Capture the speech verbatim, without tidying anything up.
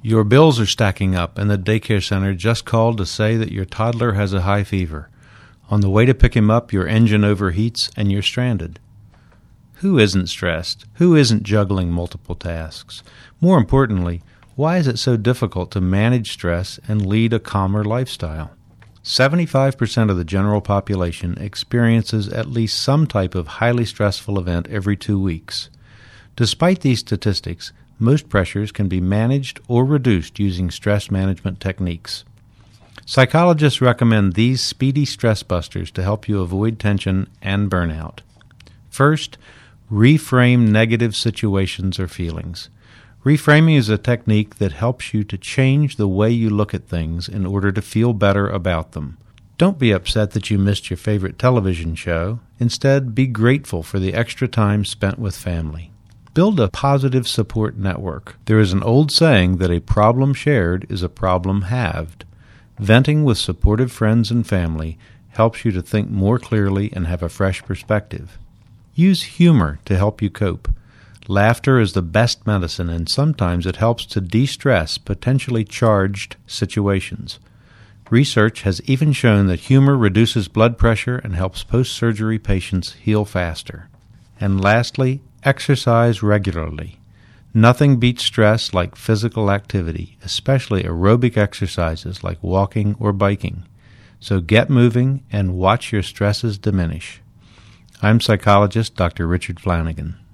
Your bills are stacking up, and the daycare center just called to say that your toddler has a high fever. On the way to pick him up, your engine overheats, and you're stranded. Who isn't stressed? Who isn't juggling multiple tasks? More importantly, why is it so difficult to manage stress and lead a calmer lifestyle? seventy-five percent of the general population experiences at least some type of highly stressful event every two weeks. Despite these statistics, most pressures can be managed or reduced using stress management techniques. Psychologists recommend these speedy stress busters to help you avoid tension and burnout. First, reframe negative situations or feelings. Reframing is a technique that helps you to change the way you look at things in order to feel better about them. Don't be upset that you missed your favorite television show. Instead, be grateful for the extra time spent with family. Build a positive support network. There is an old saying that a problem shared is a problem halved. Venting with supportive friends and family helps you to think more clearly and have a fresh perspective. Use humor to help you cope. Laughter is the best medicine, and sometimes it helps to de-stress potentially charged situations. Research has even shown that humor reduces blood pressure and helps post-surgery patients heal faster. And lastly, exercise regularly. Nothing beats stress like physical activity, especially aerobic exercises like walking or biking. So get moving and watch your stresses diminish. I'm psychologist Doctor Richard Flanagan.